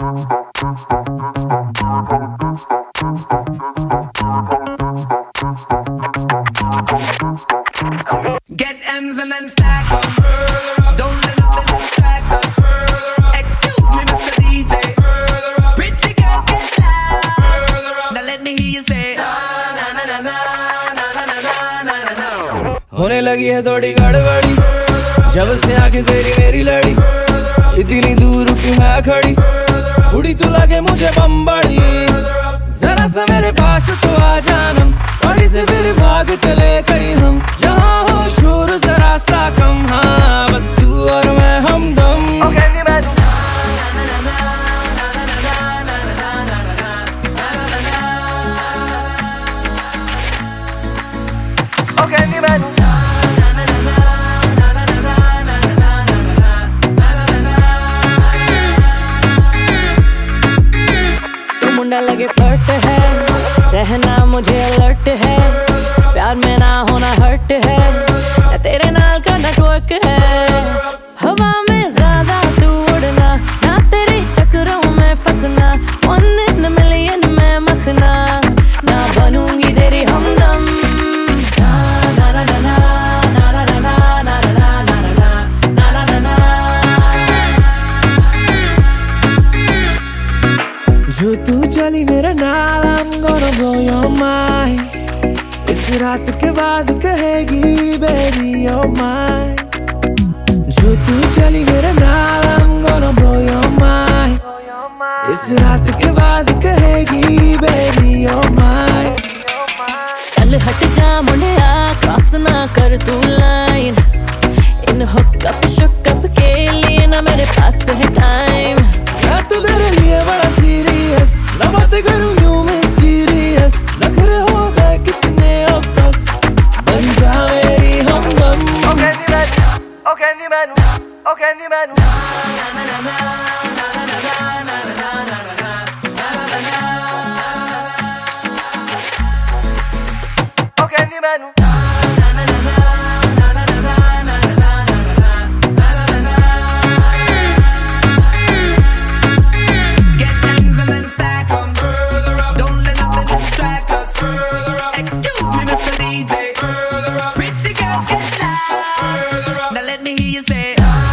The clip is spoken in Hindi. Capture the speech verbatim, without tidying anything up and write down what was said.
Get M's and then stack them. Don't let nothing distract us. Excuse me, Mister D J. Pretty girls get loud. Now let me hear you say na na na na na na na na na na. होने लगी है थोड़ी गड़बड़ी जब से आके तेरी मेरी लड़ी, इतनी दूर क्यों है खड़ी, उड़ी तू लगे मुझे बम्बड़ी। जरा सा मेरे पास तो आ जानम, बड़ी से फिर भाग चले कहीं हम, जहाँ हो शोर जरा सा कम। हाँ बस तू और मैं हमदम। मुंडा लगे फ्लर्ट है, रहना मुझे अलर्ट है, प्यार में ना होना हर्ट है, तेरे नाल का नेटवर्क है। हवा में ज्यादा तू उड़ना, ना तेरे चक्करों में फंसना, वन इन मिलियन में मखना, ना बनूंगी तेरी हमदम। जो तू चली मेरे नाल, I'm gonna blow your mind। इस रात के बाद कहेगी baby you're mine। जो तू चली मेरे नाल, I'm gonna blow your mind। इस रात के बाद कहेगी baby you're mine। चल हट जा मुंडिया, क्रॉस ना कर तू लाइन, इन हुकअप शुकअप के लिए ना मेरे पास है टाइम। मैं तो तेरे लिए बड़ा सीरियस, ना बातें करूं यूं मिस्टीरियस, नखरे हो गए कितने अब बस, बन जा मेरी हमदम। ओ कैंडीमैन, ओ कैंडीमैन, ओ कैंडीमैन, ना ना ना ना ना ना ना ना ना ना ना। ओ कैंडीमैन, ना ना ना ना ना ना ना ना ना। Excuse me, Mister D J. Pretty girls get loud. Now let me hear you say.